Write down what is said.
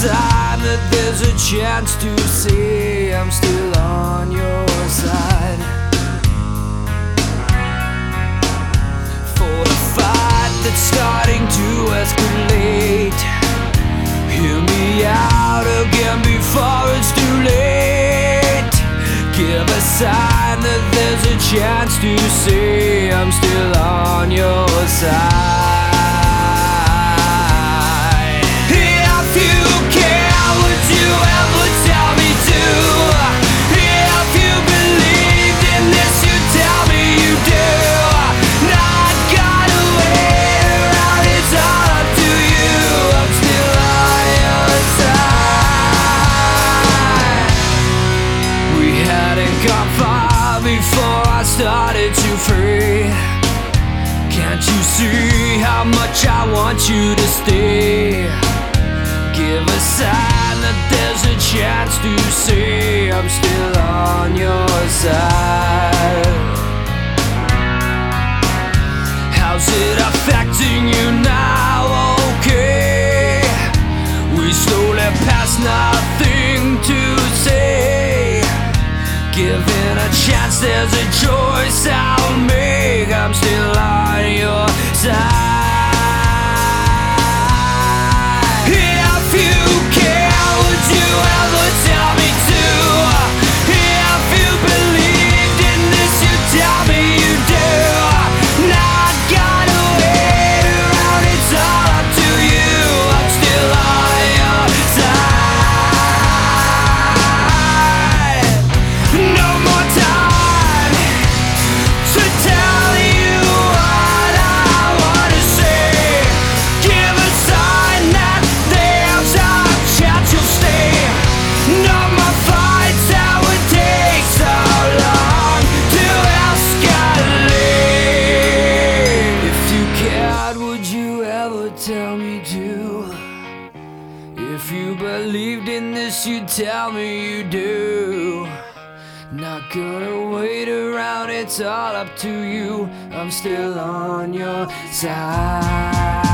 sign that there's a chance to say I'm still on your side. For the fight that's starting to escalate, hear me out again before it's too late. Give a sign that there's a chance to say I'm still on your side. If you care, would you ever tell me to? If you believed in this, you tell me you do. Not gonna wait around, it's all up to you. I'm still on your side. We hadn't gone far before I started to fray. Can't you see how much I want you to stay? Give a sign that there's a chance to say I'm still on your side. How's it affecting you now? Okay, we slowly pass, nothing to say. Given a chance, there's a choice I'll make. I'm still on your side. If you care, would you ever tell me to? If you believed in this, you tell me you do. Not gonna wait around, it's all up to you. I'm still on your side. No more time to tell you what I wanna say. Give a sign that there's a chance you'll stay. No more fights that would take so long to escalate. If you cared, would you ever tell me to? If you believed in this, you'd tell me you do. Not gonna wait around, it's all up to you. I'm still on your side.